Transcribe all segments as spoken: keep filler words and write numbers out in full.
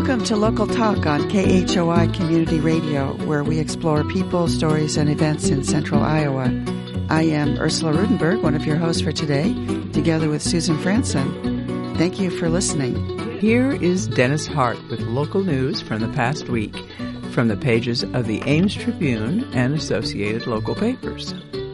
Welcome to Local Talk on K H O I Community Radio, where we explore people, stories, and events in central Iowa. I am Ursula Rudenberg, one of your hosts for today, together with Susan Franson. Thank you for listening. Here is Dennis Hart with local news from the past week, from the pages of the Ames Tribune and associated local papers.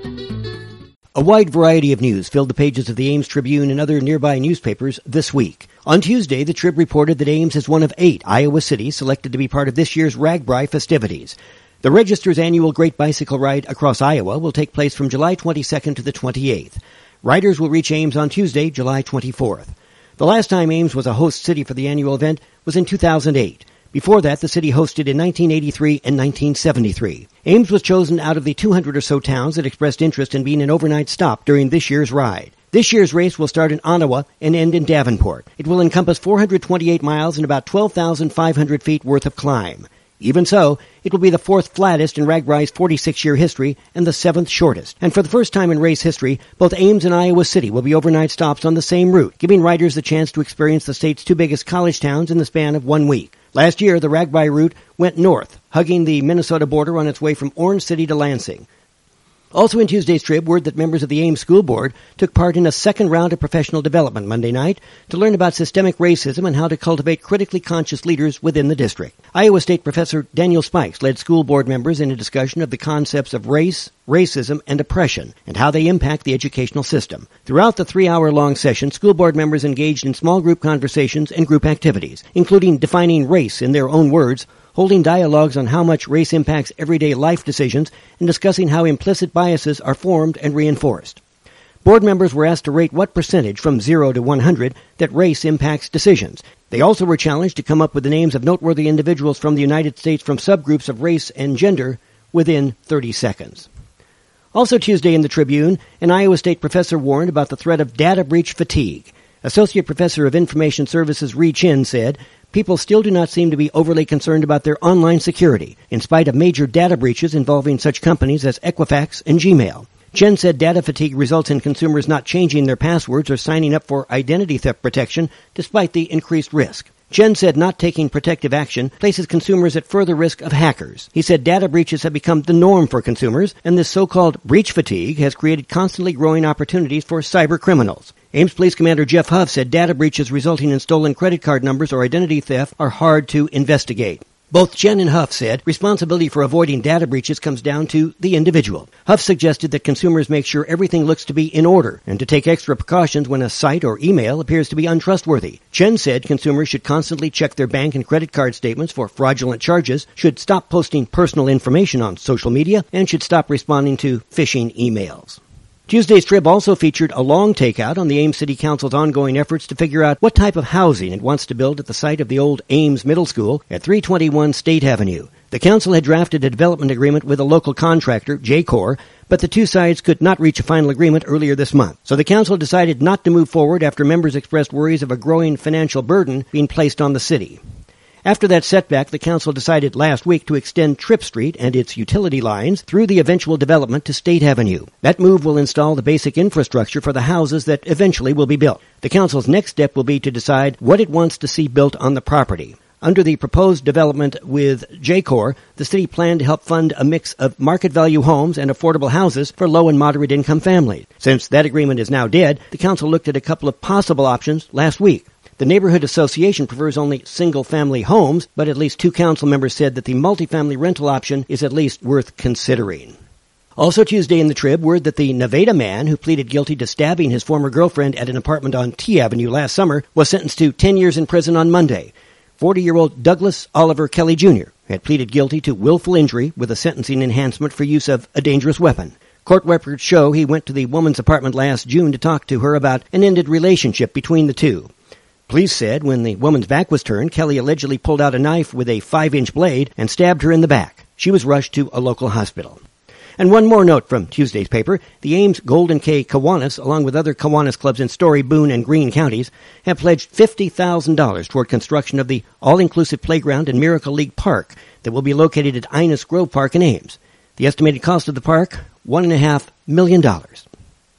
A wide variety of news filled the pages of the Ames Tribune and other nearby newspapers this week. On Tuesday, the Trib reported that Ames is one of eight Iowa cities selected to be part of this year's RAGBRAI festivities. The Register's annual Great Bicycle Ride across Iowa will take place from July twenty-second to the twenty-eighth. Riders will reach Ames on Tuesday, July twenty-fourth. The last time Ames was a host city for the annual event was in two thousand eight. Before that, the city hosted in nineteen eighty-three and nineteen seventy-three. Ames was chosen out of the two hundred or so towns that expressed interest in being an overnight stop during this year's ride. This year's race will start in Ottawa and end in Davenport. It will encompass four hundred twenty-eight miles and about twelve thousand five hundred feet worth of climb. Even so, it will be the fourth flattest in RAGBRAI's forty-six-year history and the seventh shortest. And for the first time in race history, both Ames and Iowa City will be overnight stops on the same route, giving riders the chance to experience the state's two biggest college towns in the span of one week. Last year, the RAGBRAI route went north, hugging the Minnesota border on its way from Orange City to Lansing. Also in Tuesday's Trib, word that members of the Ames School Board took part in a second round of professional development Monday night to learn about systemic racism and how to cultivate critically conscious leaders within the district. Iowa State Professor Daniel Spikes led school board members in a discussion of the concepts of race, racism, and oppression, and how they impact the educational system. Throughout the three-hour-long session, school board members engaged in small group conversations and group activities, including defining race in their own words, holding dialogues on how much race impacts everyday life decisions, and discussing how implicit biases are formed and reinforced. Board members were asked to rate what percentage from zero to one hundred that race impacts decisions. They also were challenged to come up with the names of noteworthy individuals from the United States from subgroups of race and gender within thirty seconds. Also Tuesday in the Tribune, an Iowa State professor warned about the threat of data breach fatigue. Associate Professor of Information Services Ree Chin said, people still do not seem to be overly concerned about their online security, in spite of major data breaches involving such companies as Equifax and Gmail. Chen said data fatigue results in consumers not changing their passwords or signing up for identity theft protection, despite the increased risk. Chen said not taking protective action places consumers at further risk of hackers. He said data breaches have become the norm for consumers, and this so-called breach fatigue has created constantly growing opportunities for cyber criminals. Ames Police Commander Jeff Huff said data breaches resulting in stolen credit card numbers or identity theft are hard to investigate. Both Chen and Huff said responsibility for avoiding data breaches comes down to the individual. Huff suggested that consumers make sure everything looks to be in order and to take extra precautions when a site or email appears to be untrustworthy. Chen said consumers should constantly check their bank and credit card statements for fraudulent charges, should stop posting personal information on social media, and should stop responding to phishing emails. Tuesday's Trib also featured a long takeout on the Ames City Council's ongoing efforts to figure out what type of housing it wants to build at the site of the old Ames Middle School at three twenty-one State Avenue. The council had drafted a development agreement with a local contractor, J-Corps, but the two sides could not reach a final agreement earlier this month. So the council decided not to move forward after members expressed worries of a growing financial burden being placed on the city. After that setback, the council decided last week to extend Tripp Street and its utility lines through the eventual development to State Avenue. That move will install the basic infrastructure for the houses that eventually will be built. The council's next step will be to decide what it wants to see built on the property. Under the proposed development with J-Corps, the city planned to help fund a mix of market value homes and affordable houses for low and moderate income families. Since that agreement is now dead, the council looked at a couple of possible options last week. The neighborhood association prefers only single-family homes, but at least two council members said that the multifamily rental option is at least worth considering. Also Tuesday in the Trib, word that the Nevada man who pleaded guilty to stabbing his former girlfriend at an apartment on T Avenue last summer was sentenced to ten years in prison on Monday. forty-year-old Douglas Oliver Kelly Junior had pleaded guilty to willful injury with a sentencing enhancement for use of a dangerous weapon. Court records show he went to the woman's apartment last June to talk to her about an ended relationship between the two. Police said when the woman's back was turned, Kelly allegedly pulled out a knife with a five-inch blade and stabbed her in the back. She was rushed to a local hospital. And one more note from Tuesday's paper. The Ames Golden K Kiwanis, along with other Kiwanis clubs in Story, Boone, and Greene counties, have pledged fifty thousand dollars toward construction of the all-inclusive playground and Miracle League Park that will be located at Innes Grove Park in Ames. The estimated cost of the park, one and a half million dollars.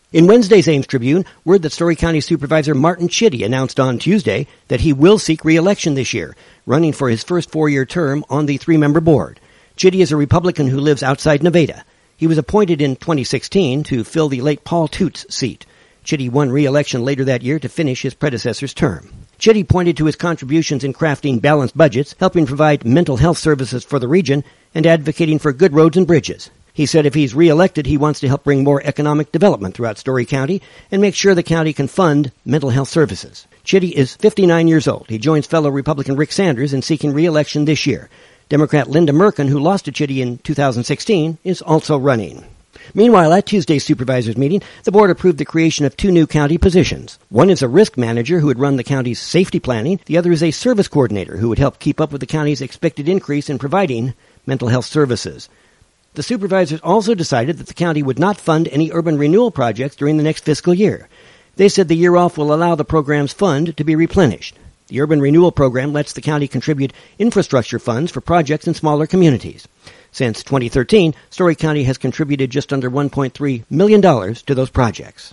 In Wednesday's Ames Tribune, word that Story County Supervisor Martin Chitty announced on Tuesday that he will seek re-election this year, running for his first four-year term on the three-member board. Chitty is a Republican who lives outside Nevada. He was appointed in twenty sixteen to fill the late Paul Toots seat. Chitty won re-election later that year to finish his predecessor's term. Chitty pointed to his contributions in crafting balanced budgets, helping provide mental health services for the region, and advocating for good roads and bridges. He said if he's re-elected, he wants to help bring more economic development throughout Story County and make sure the county can fund mental health services. Chitty is fifty-nine years old. He joins fellow Republican Rick Sanders in seeking re-election this year. Democrat Linda Merkin, who lost to Chitty in two thousand sixteen, is also running. Meanwhile, at Tuesday's supervisors meeting, the board approved the creation of two new county positions. One is a risk manager who would run the county's safety planning. The other is a service coordinator who would help keep up with the county's expected increase in providing mental health services. The supervisors also decided that the county would not fund any urban renewal projects during the next fiscal year. They said the year off will allow the program's fund to be replenished. The urban renewal program lets the county contribute infrastructure funds for projects in smaller communities. Since twenty thirteen, Story County has contributed just under one point three million dollars to those projects.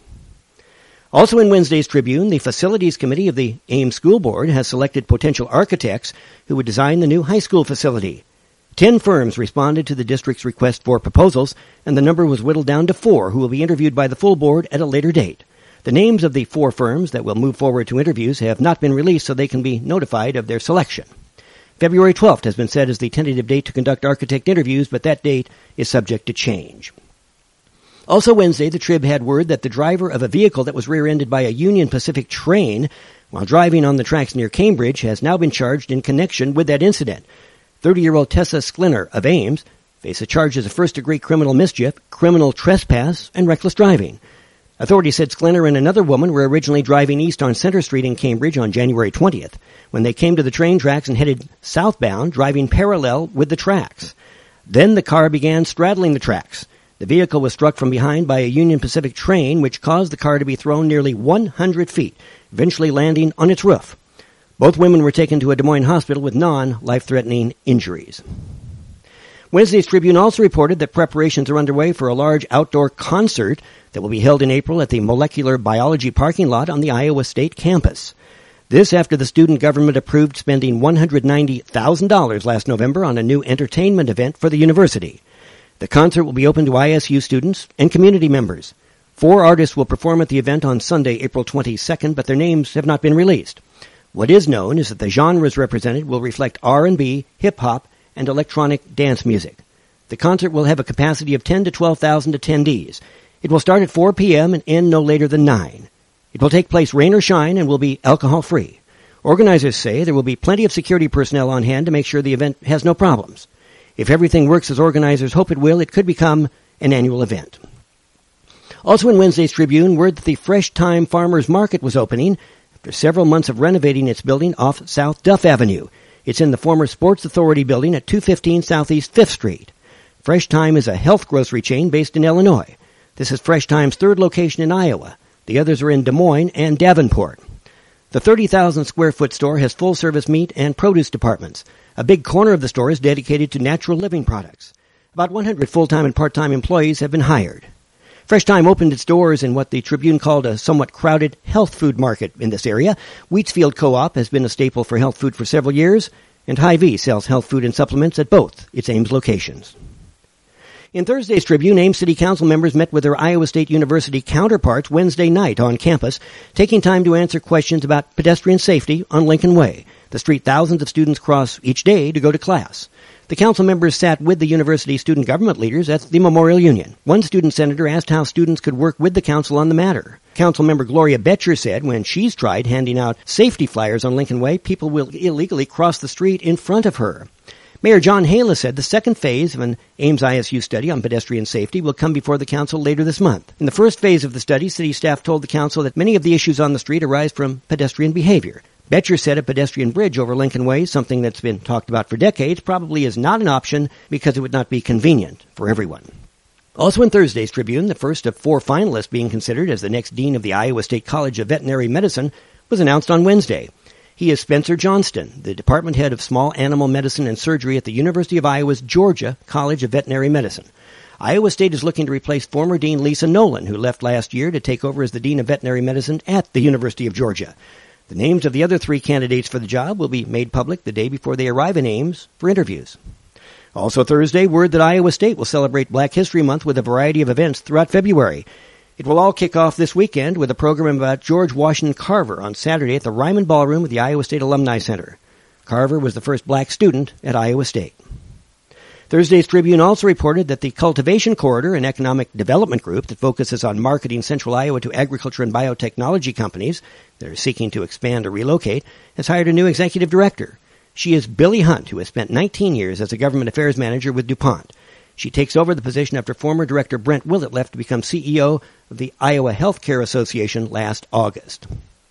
Also in Wednesday's Tribune, the Facilities Committee of the Ames School Board has selected potential architects who would design the new high school facility. Ten firms responded to the district's request for proposals, and the number was whittled down to four who will be interviewed by the full board at a later date. The names of the four firms that will move forward to interviews have not been released so they can be notified of their selection. February twelfth has been set as the tentative date to conduct architect interviews, but that date is subject to change. Also Wednesday, the Trib had word that the driver of a vehicle that was rear-ended by a Union Pacific train while driving on the tracks near Cambridge has now been charged in connection with that incident. thirty-year-old Tessa Sklinner of Ames faces charges of first-degree criminal mischief, criminal trespass, and reckless driving. Authorities said Sklinner and another woman were originally driving east on Center Street in Cambridge on January twentieth when they came to the train tracks and headed southbound, driving parallel with the tracks. Then the car began straddling the tracks. The vehicle was struck from behind by a Union Pacific train, which caused the car to be thrown nearly one hundred feet, eventually landing on its roof. Both women were taken to a Des Moines hospital with non-life-threatening injuries. Wednesday's Tribune also reported that preparations are underway for a large outdoor concert that will be held in April at the Molecular Biology parking lot on the Iowa State campus. This after the student government approved spending one hundred ninety thousand dollars last November on a new entertainment event for the university. The concert will be open to I S U students and community members. Four artists will perform at the event on Sunday, April twenty-second, but their names have not been released. What is known is that the genres represented will reflect R and B, hip-hop, and electronic dance music. The concert will have a capacity of ten to twelve thousand attendees. It will start at four p.m. and end no later than nine. It will take place rain or shine and will be alcohol-free. Organizers say there will be plenty of security personnel on hand to make sure the event has no problems. If everything works as organizers hope it will, it could become an annual event. Also in Wednesday's Tribune, word that the Fresh Time Farmers Market was opening after several months of renovating its building off South Duff Avenue. It's in the former Sports Authority building at two fifteen Southeast fifth Street. Fresh Time is a health grocery chain based in Illinois. This is Fresh Time's third location in Iowa. The others are in Des Moines and Davenport. The thirty thousand square foot store has full-service meat and produce departments. A big corner of the store is dedicated to natural living products. About one hundred full-time and part-time employees have been hired. Fresh Time opened its doors in what the Tribune called a somewhat crowded health food market in this area. Wheatsfield Co-op has been a staple for health food for several years, and Hy-Vee sells health food and supplements at both its Ames locations. In Thursday's Tribune, Ames City Council members met with their Iowa State University counterparts Wednesday night on campus, taking time to answer questions about pedestrian safety on Lincoln Way, the street thousands of students cross each day to go to class. The council members sat with the university student government leaders at the Memorial Union. One student senator asked how students could work with the council on the matter. Council member Gloria Betcher said when she's tried handing out safety flyers on Lincoln Way, people will illegally cross the street in front of her. Mayor John Hala said the second phase of an Ames I S U study on pedestrian safety will come before the council later this month. In the first phase of the study, city staff told the council that many of the issues on the street arise from pedestrian behavior. Betcher said a pedestrian bridge over Lincoln Way, something that's been talked about for decades, probably is not an option because it would not be convenient for everyone. Also in Thursday's Tribune, the first of four finalists being considered as the next dean of the Iowa State College of Veterinary Medicine was announced on Wednesday. He is Spencer Johnston, the department head of small animal medicine and surgery at the University of Iowa's Georgia College of Veterinary Medicine. Iowa State is looking to replace former Dean Lisa Nolan, who left last year to take over as the Dean of Veterinary Medicine at the University of Georgia. The names of the other three candidates for the job will be made public the day before they arrive in Ames for interviews. Also Thursday, word that Iowa State will celebrate Black History Month with a variety of events throughout February. It will all kick off this weekend with a program about George Washington Carver on Saturday at the Ryman Ballroom at the Iowa State Alumni Center. Carver was the first black student at Iowa State. Thursday's Tribune also reported that the Cultivation Corridor, an economic development group that focuses on marketing central Iowa to agriculture and biotechnology companies that are seeking to expand or relocate, has hired a new executive director. She is Billy Hunt, who has spent nineteen years as a government affairs manager with DuPont. She takes over the position after former director Brent Willett left to become C E O of the Iowa Healthcare Association last August.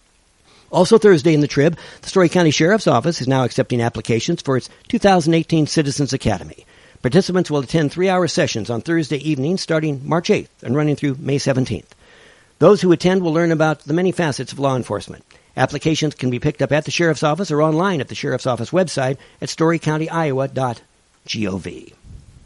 Also Thursday in the Trib, the Story County Sheriff's Office is now accepting applications for its two thousand eighteen Citizens Academy. Participants will attend three-hour sessions on Thursday evening starting March eighth and running through May seventeenth. Those who attend will learn about the many facets of law enforcement. Applications can be picked up at the Sheriff's Office or online at the Sheriff's Office website at story county iowa dot gov.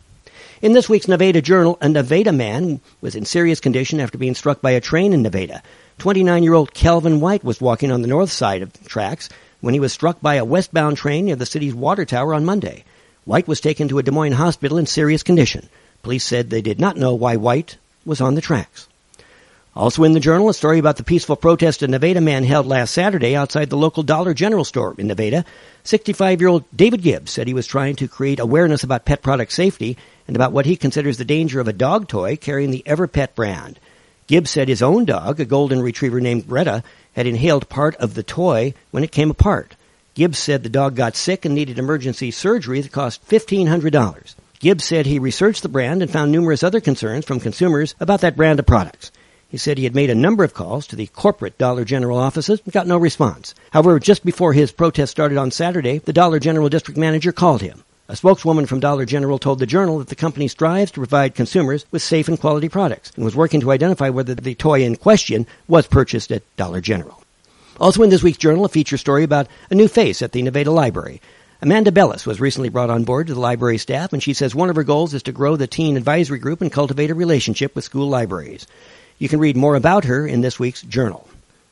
In this week's Nevada Journal, a Nevada man was in serious condition after being struck by a train in Nevada. twenty-nine-year-old Kelvin White was walking on the north side of the tracks when he was struck by a westbound train near the city's water tower on Monday. White was taken to a Des Moines hospital in serious condition. Police said they did not know why White was on the tracks. Also in the Journal, a story about the peaceful protest a Nevada man held last Saturday outside the local Dollar General store in Nevada. sixty-five-year-old David Gibbs said he was trying to create awareness about pet product safety and about what he considers the danger of a dog toy carrying the EverPet brand. Gibbs said his own dog, a golden retriever named Greta, had inhaled part of the toy when it came apart. Gibbs said the dog got sick and needed emergency surgery that cost fifteen hundred dollars. Gibbs said he researched the brand and found numerous other concerns from consumers about that brand of products. He said he had made a number of calls to the corporate Dollar General offices and got no response. However, just before his protest started on Saturday, the Dollar General district manager called him. A spokeswoman from Dollar General told the Journal that the company strives to provide consumers with safe and quality products and was working to identify whether the toy in question was purchased at Dollar General. Also in this week's Journal, a feature story about a new face at the Nevada Library. Amanda Bellis was recently brought on board to the library staff, and she says one of her goals is to grow the teen advisory group and cultivate a relationship with school libraries. You can read more about her in this week's Journal.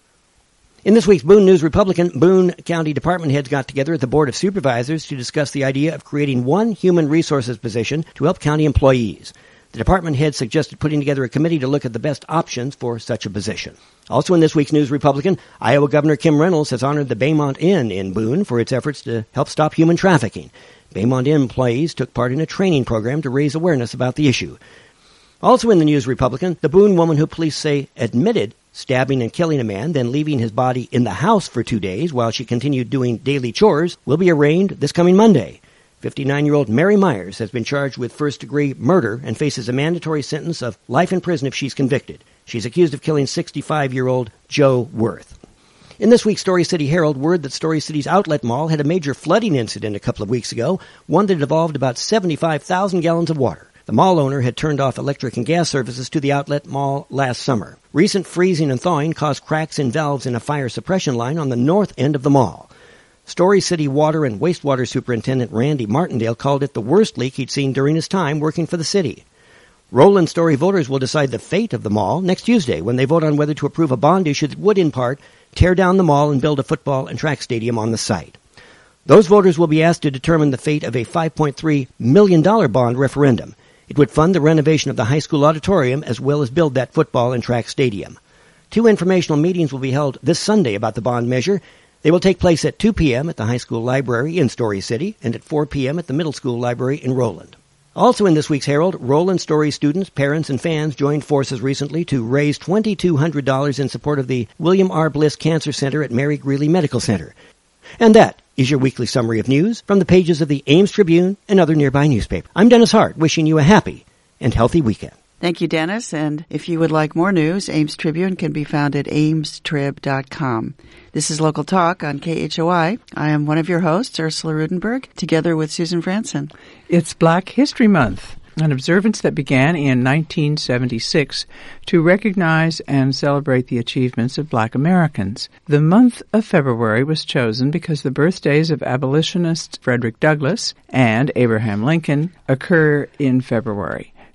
In this week's Boone News Republican, Boone County department heads got together at the Board of Supervisors to discuss the idea of creating one human resources position to help county employees. The department head suggested putting together a committee to look at the best options for such a position. Also in this week's News Republican, Iowa Governor Kim Reynolds has honored the Baymont Inn in Boone for its efforts to help stop human trafficking. Baymont Inn employees took part in a training program to raise awareness about the issue. Also in the News Republican, the Boone woman who police say admitted stabbing and killing a man, then leaving his body in the house for two days while she continued doing daily chores, will be arraigned this coming Monday. fifty-nine-year-old Mary Myers has been charged with first-degree murder and faces a mandatory sentence of life in prison if she's convicted. She's accused of killing sixty-five-year-old Joe Worth. In this week's Story City Herald, word that Story City's Outlet Mall had a major flooding incident a couple of weeks ago, one that involved about seventy-five thousand gallons of water. The mall owner had turned off electric and gas services to the outlet mall last summer. Recent freezing and thawing caused cracks in valves in a fire suppression line on the north end of the mall. Story City Water and Wastewater Superintendent Randy Martindale called it the worst leak he'd seen during his time working for the city. Roland Story voters will decide the fate of the mall next Tuesday when they vote on whether to approve a bond issue that would, in part, tear down the mall and build a football and track stadium on the site. Those voters will be asked to determine the fate of a five point three million dollars bond referendum. It would fund the renovation of the high school auditorium as well as build that football and track stadium. Two informational meetings will be held this Sunday about the bond measure. They will take place at two p.m. at the high school library in Story City and at four p.m. at the middle school library in Roland. Also in this week's Herald, Roland Story students, parents, and fans joined forces recently to raise two thousand two hundred dollars in support of the William R. Bliss Cancer Center at Mary Greeley Medical Center. And that is your weekly summary of news from the pages of the Ames Tribune and other nearby newspapers. I'm Dennis Hart, wishing you a happy and healthy weekend. Thank you, Dennis. And if you would like more news, Ames Tribune can be found at ames trib dot com. This is Local Talk on K H O I. I am one of your hosts, Ursula Rudenberg, together with Susan Franson. It's Black History Month, an observance that began in nineteen seventy-six to recognize and celebrate the achievements of Black Americans. The month of February was chosen because the birthdays of abolitionists Frederick Douglass and Abraham Lincoln occur in February.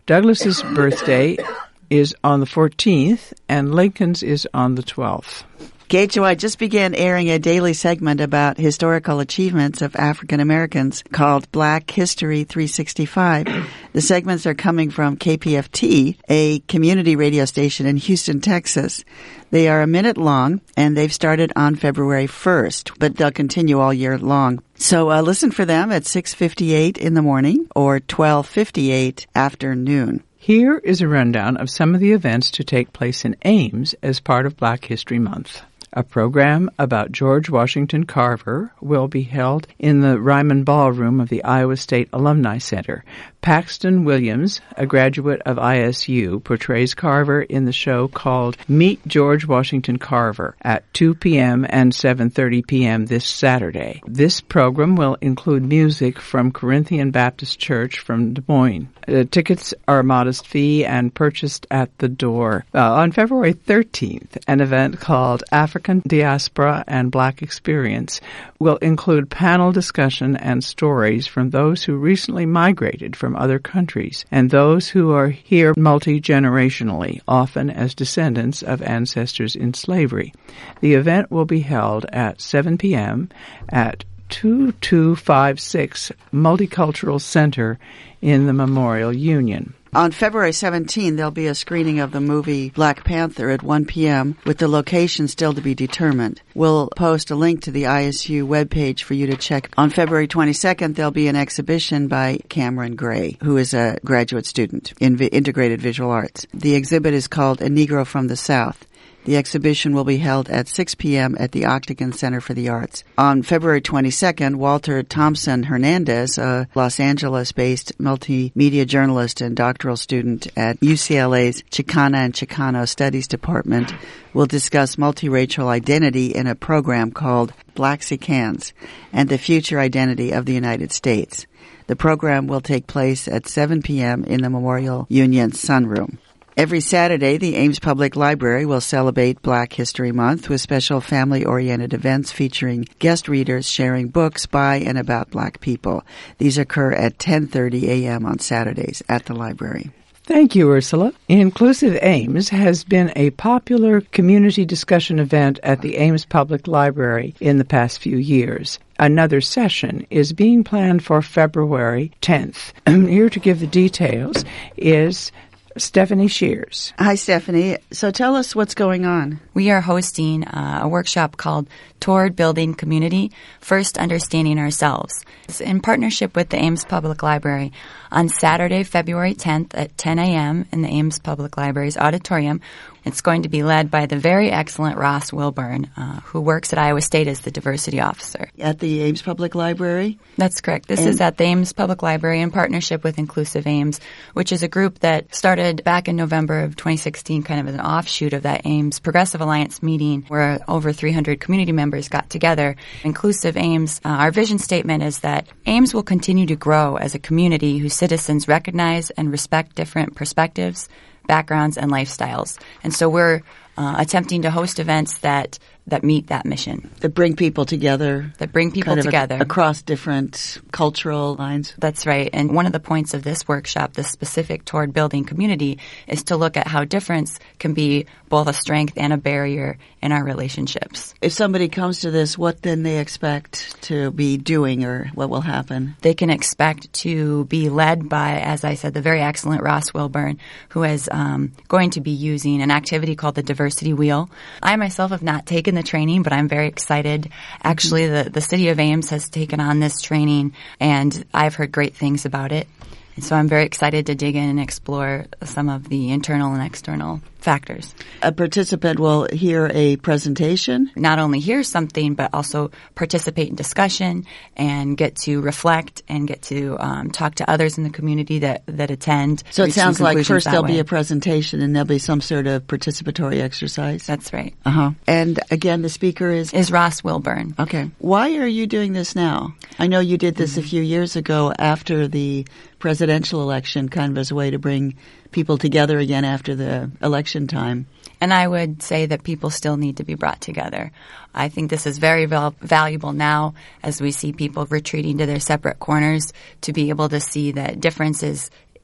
Douglas's birthday is on the fourteenth, and Lincoln's is on the twelfth. K H O I just began airing a daily segment about historical achievements of African Americans called Black History three sixty-five. The segments are coming from K P F T, a community radio station in Houston, Texas. They are a minute long, and they've started on February first, but they'll continue all year long. So uh, listen for them at six fifty-eight in the morning or twelve fifty-eight afternoon. Here is a rundown of some of the events to take place in Ames as part of Black History Month. A program about George Washington Carver will be held in the Ryman Ballroom of the Iowa State Alumni Center. Paxton Williams, a graduate of I S U, portrays Carver in the show called Meet George Washington Carver at two p.m. and seven thirty p.m. this Saturday. This program will include music from Corinthian Baptist Church from Des Moines. Uh, tickets are a modest fee and purchased at the door. Uh, on February thirteenth, an event called African Diaspora and Black Experience will include panel discussion and stories from those who recently migrated from other countries and those who are here multi-generationally, often as descendants of ancestors in slavery. The event will be held at seven p.m. at two two five six Multicultural Center in the Memorial Union. On February seventeenth, there'll be a screening of the movie Black Panther at one p.m. with the location still to be determined. We'll post a link to the I S U webpage for you to check. On February twenty-second, there'll be an exhibition by Cameron Gray, who is a graduate student in vi- integrated visual arts. The exhibit is called A Negro from the South. The exhibition will be held at six p.m. at the Octagon Center for the Arts. On February twenty-second, Walter Thompson Hernandez, a Los Angeles-based multimedia journalist and doctoral student at U C L A's Chicana and Chicano Studies Department, will discuss multiracial identity in a program called Blaxicans and the Future Identity of the United States. The program will take place at seven p.m. in the Memorial Union Sunroom. Every Saturday, the Ames Public Library will celebrate Black History Month with special family-oriented events featuring guest readers sharing books by and about Black people. These occur at ten thirty a.m. on Saturdays at the library. Thank you, Ursula. Inclusive Ames has been a popular community discussion event at the Ames Public Library in the past few years. Another session is being planned for February tenth. Here to give the details is Stephanie Shears. Hi, Stephanie. So tell us what's going on. We are hosting uh, a workshop called Toward Building Community, First Understanding Ourselves. It's in partnership with the Ames Public Library on Saturday, February tenth at ten a.m. in the Ames Public Library's auditorium. It's going to be led by the very excellent Ross Wilburn, uh, who works at Iowa State as the diversity officer. At the Ames Public Library? That's correct. This and is at the Ames Public Library in partnership with Inclusive Ames, which is a group that started back in November of twenty sixteen, kind of as an offshoot of that Ames Progressive Alliance meeting where over three hundred community members got together. Inclusive Ames, uh, our vision statement is that Ames will continue to grow as a community whose citizens recognize and respect different perspectives, backgrounds, and lifestyles. And so we're uh, attempting to host events that that meet that mission. That bring people together. That bring people kind of together. A, across different cultural lines. That's right. And one of the points of this workshop, this specific Toward Building Community, is to look at how difference can be both a strength and a barrier in our relationships. If somebody comes to this, what then they expect to be doing or what will happen? They can expect to be led by, as I said, the very excellent Ross Wilburn, who is um, going to be using an activity called the Diversity Wheel. I myself have not taken the training, but I'm very excited. Actually, the, the city of Ames has taken on this training, and I've heard great things about it. And so I'm very excited to dig in and explore some of the internal and external factors. A participant will hear a presentation? Not only hear something, but also participate in discussion and get to reflect and get to um, talk to others in the community that, that attend. So it sounds like first there'll way. be a presentation and there'll be some sort of participatory exercise? That's right. Uh-huh. And again, the speaker is? Is Ross Wilburn. Okay. Why are you doing this now? I know you did this mm-hmm. a few years ago after the presidential election, kind of as a way to bring people together again after the election time. And I would say that people still need to be brought together. I think this is very val- valuable now as we see people retreating to their separate corners to be able to see that difference is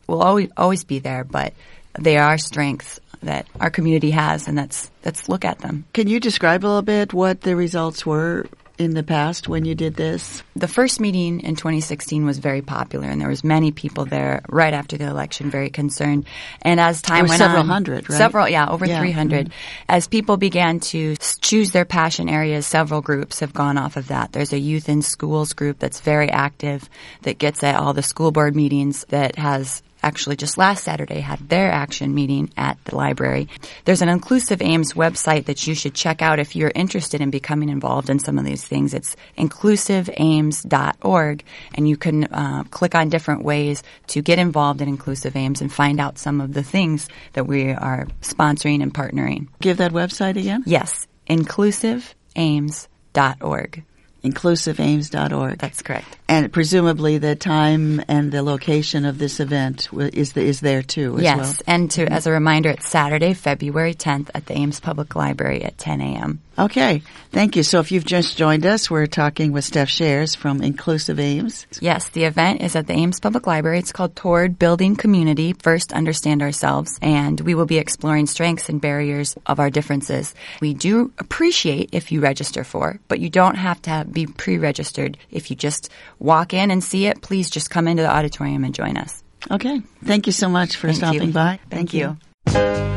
will always always be there, but they are strengths that our community has, and let's let's look at them. Can you describe a little bit what the results were in the past when you did this? The first meeting in twenty sixteen was very popular, and there was many people there right after the election, very concerned. And as time went several on, hundred, right? Several, yeah, over yeah. three hundred. Mm-hmm. As people began to choose their passion areas, several groups have gone off of that. There's a youth in schools group that's very active, that gets at all the school board meetings, that has actually just last Saturday had their action meeting at the library. There's an Inclusive Ames website that you should check out if you're interested in becoming involved in some of these things. It's inclusive ames dot org, and you can uh, click on different ways to get involved in Inclusive Ames and find out some of the things that we are sponsoring and partnering. Give that website again? Yes, inclusive ames dot org. inclusive ames dot org. That's correct. And presumably the time and the location of this event is the, is there too as yes, well? Yes, and to, as a reminder, it's Saturday, February tenth at the Ames Public Library at ten a.m. Okay, thank you. So if you've just joined us, we're talking with Steph Shares from Inclusive Ames. Yes, the event is at the Ames Public Library. It's called Toward Building Community, First Understand Ourselves, and we will be exploring strengths and barriers of our differences. We do appreciate if you register for, but you don't have to be pre-registered. If you just walk in and see it, please just come into the auditorium and join us. Okay. Thank you so much for Thank stopping you. by. Thank, Thank you. you.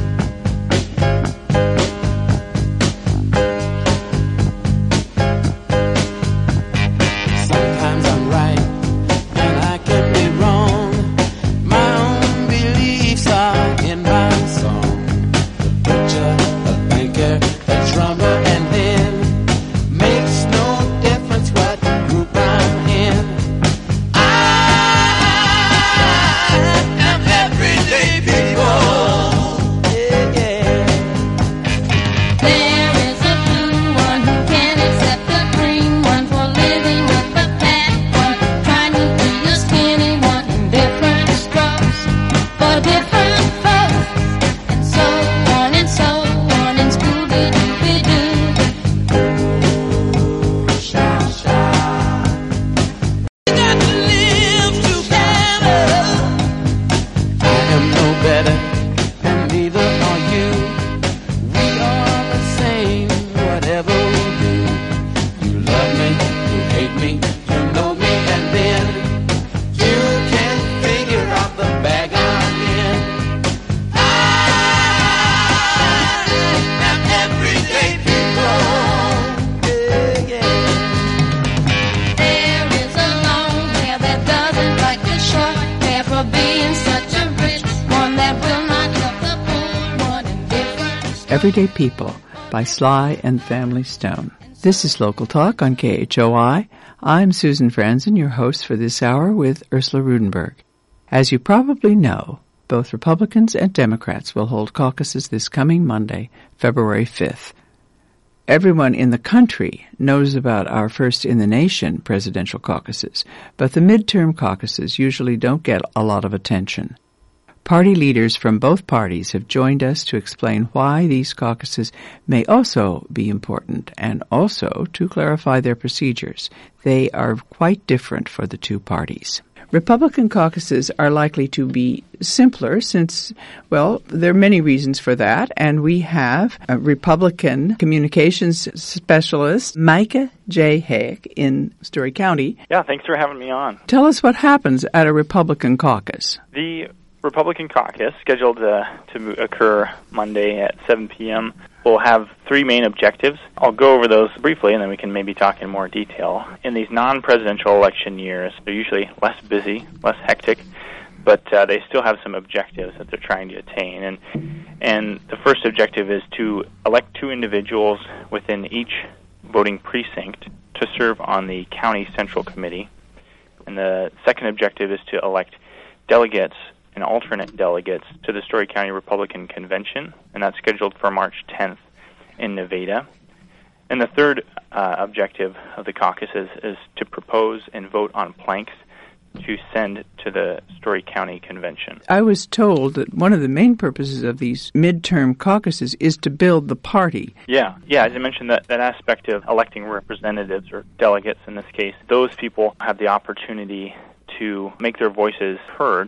Everyday People by Sly and Family Stone. This is Local Talk on K H O I. I'm Susan Franzen, your host for this hour with Ursula Rudenberg. As you probably know, both Republicans and Democrats will hold caucuses this coming Monday, February fifth. Everyone in the country knows about our first-in-the-nation presidential caucuses, but the midterm caucuses usually don't get a lot of attention. Party leaders from both parties have joined us to explain why these caucuses may also be important and also to clarify their procedures. They are quite different for the two parties. Republican caucuses are likely to be simpler since, well, there are many reasons for that, and we have a Republican communications specialist, Micah J. Hayek, in Story County. Yeah, thanks for having me on. Tell us what happens at a Republican caucus. The Republican caucus, scheduled uh, to occur Monday at seven p.m., will have three main objectives. I'll go over those briefly, and then we can maybe talk in more detail. In these non-presidential election years, they're usually less busy, less hectic, but uh, they still have some objectives that they're trying to attain. And and the first objective is to elect two individuals within each voting precinct to serve on the county central committee. And the second objective is to elect delegates and alternate delegates to the Story County Republican Convention, and that's scheduled for March tenth in Nevada. And the third uh, objective of the caucuses is to propose and vote on planks to send to the Story County Convention. I was told that one of the main purposes of these midterm caucuses is to build the party. Yeah, yeah, as I mentioned, that, that aspect of electing representatives or delegates in this case, those people have the opportunity to make their voices heard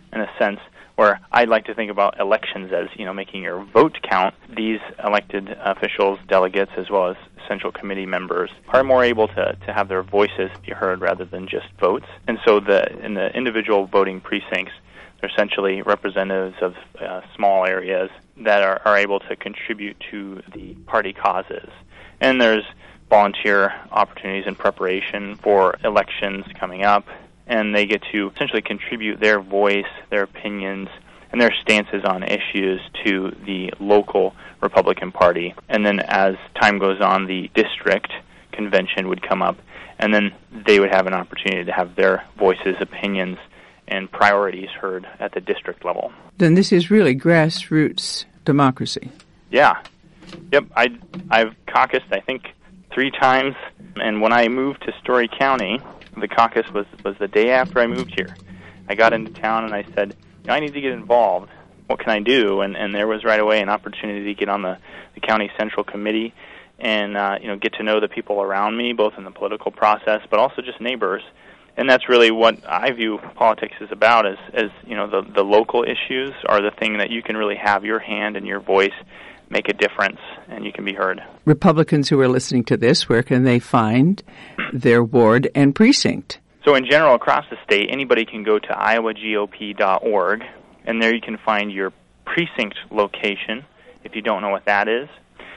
in a sense, where I'd like to think about elections as, you know, making your vote count. These elected officials, delegates, as well as central committee members are more able to, to have their voices be heard rather than just votes. And so the in the individual voting precincts, they're essentially representatives of uh, small areas that are, are able to contribute to the party causes. And there's volunteer opportunities in preparation for elections coming up, and they get to essentially contribute their voice, their opinions, and their stances on issues to the local Republican Party. And then as time goes on, the district convention would come up, and then they would have an opportunity to have their voices, opinions, and priorities heard at the district level. Then this is really grassroots democracy. Yeah. Yep. I, I've caucused, I think, three times, and when I moved to Story County, the caucus was, was the day after I moved here. I got into town and I said, I need to get involved. What can I do? And, and there was right away an opportunity to get on the, the county central committee and uh, you know get to know the people around me, both in the political process, but also just neighbors. And that's really what I view politics is about, is, as you know, the, the local issues are the thing that you can really have your hand and your voice make a difference, and you can be heard. Republicans who are listening to this, where can they find their ward and precinct? So in general, across the state, anybody can go to iowa G O P dot org, and there you can find your precinct location, if you don't know what that is.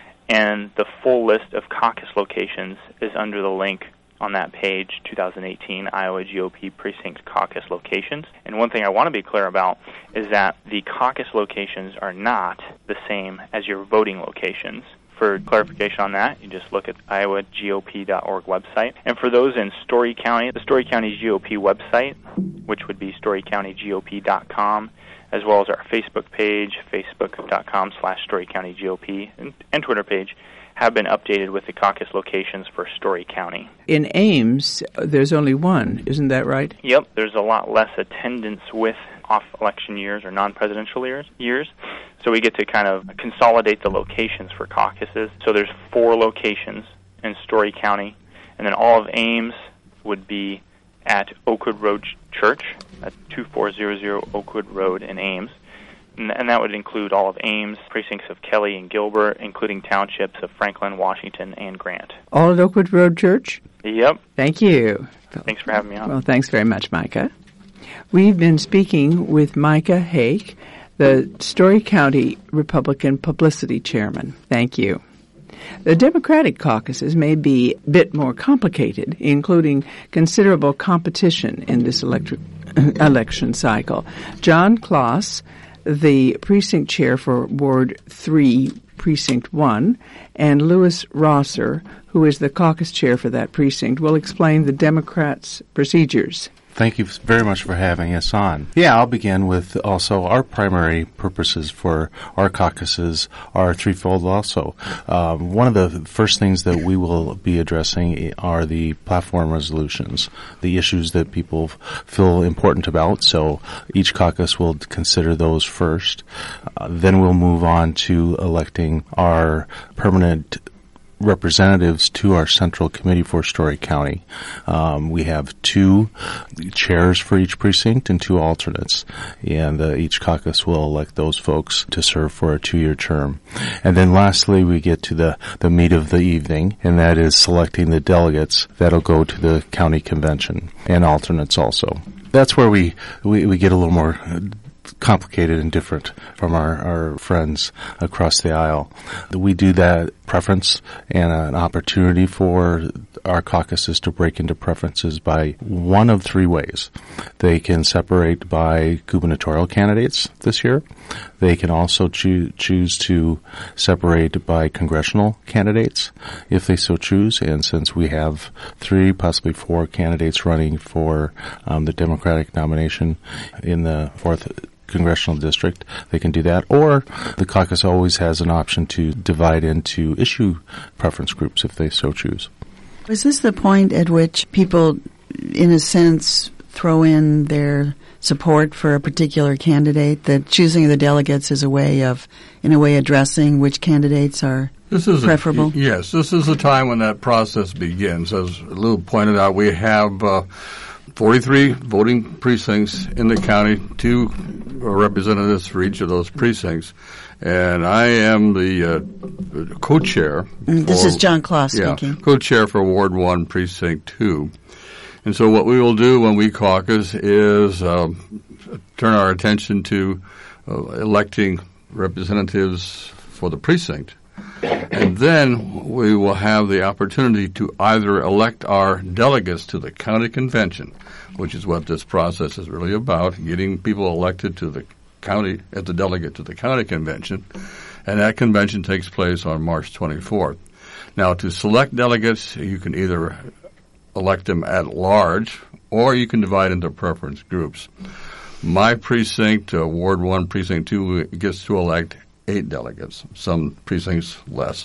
And the full list of caucus locations is under the link on that page, two thousand eighteen Iowa G O P Precinct Caucus Locations. And one thing I want to be clear about is that the caucus locations are not the same as your voting locations. For clarification on that, you just look at iowa G O P dot org website. And for those in Story County, the Story County G O P website, which would be story county G O P dot com, as well as our Facebook page, facebook dot com slash story county G O P, and, and Twitter page, have been updated with the caucus locations for Story County. In Ames, there's only one, isn't that right? Yep, there's a lot less attendance with off-election years or non-presidential years, years, so we get to kind of consolidate the locations for caucuses. So there's four locations in Story County, and then all of Ames would be at Oakwood Road Church, at two four zero zero Oakwood Road in Ames. And that would include all of Ames, precincts of Kelly and Gilbert, including townships of Franklin, Washington, and Grant. All at Oakwood Road Church? Yep. Thank you. Thanks for having me on. Well, thanks very much, Micah. We've been speaking with Micah Hake, the Story County Republican Publicity Chairman. Thank you. The Democratic caucuses may be a bit more complicated, including considerable competition in this electric, election cycle. John Kloss, the precinct chair for Ward three, Precinct one, and Louis Rosser, who is the caucus chair for that precinct, will explain the Democrats' procedures. Thank you very much for having us on. Yeah, I'll begin with also our primary purposes for our caucuses are threefold also. Um, one of the first things that we will be addressing are the platform resolutions, the issues that people feel important about, so each caucus will consider those first. Uh, then we'll move on to electing our permanent representatives to our central committee for Story County. Um, we have two chairs for each precinct and two alternates, and uh, each caucus will elect those folks to serve for a two-year term. And then lastly, we get to the, the meat of the evening, and that is selecting the delegates that'll go to the county convention, and alternates also. That's where we, we, we get a little more complicated and different from our, our friends across the aisle. We do that preference and an opportunity for our caucuses to break into preferences by one of three ways. They can separate by gubernatorial candidates this year. They can also choo- choose to separate by congressional candidates if they so choose. And since we have three, possibly four candidates running for um, the Democratic nomination in the fourth congressional district, they can do that. Or the caucus always has an option to divide into issue preference groups if they so choose. Is this the point at which people, in a sense, throw in their support for a particular candidate, that choosing the delegates is a way of, in a way, addressing which candidates are this is preferable? A, yes, this is a time when that process begins. As Lou pointed out, we have uh, forty-three voting precincts in the county, two representatives for each of those precincts, and I am the uh, co-chair. Mm, this for, is John Kloss yeah, speaking. Co-chair for Ward one, Precinct two. And so what we will do when we caucus is um, turn our attention to uh, electing representatives for the precinct. And then we will have the opportunity to either elect our delegates to the county convention, which is what this process is really about, getting people elected to the county, as the delegate to the county convention. And that convention takes place on March twenty-fourth. Now, to select delegates, you can either elect them at large, or you can divide into preference groups. My precinct, uh, Ward one, Precinct two, gets to elect eight delegates, some precincts less.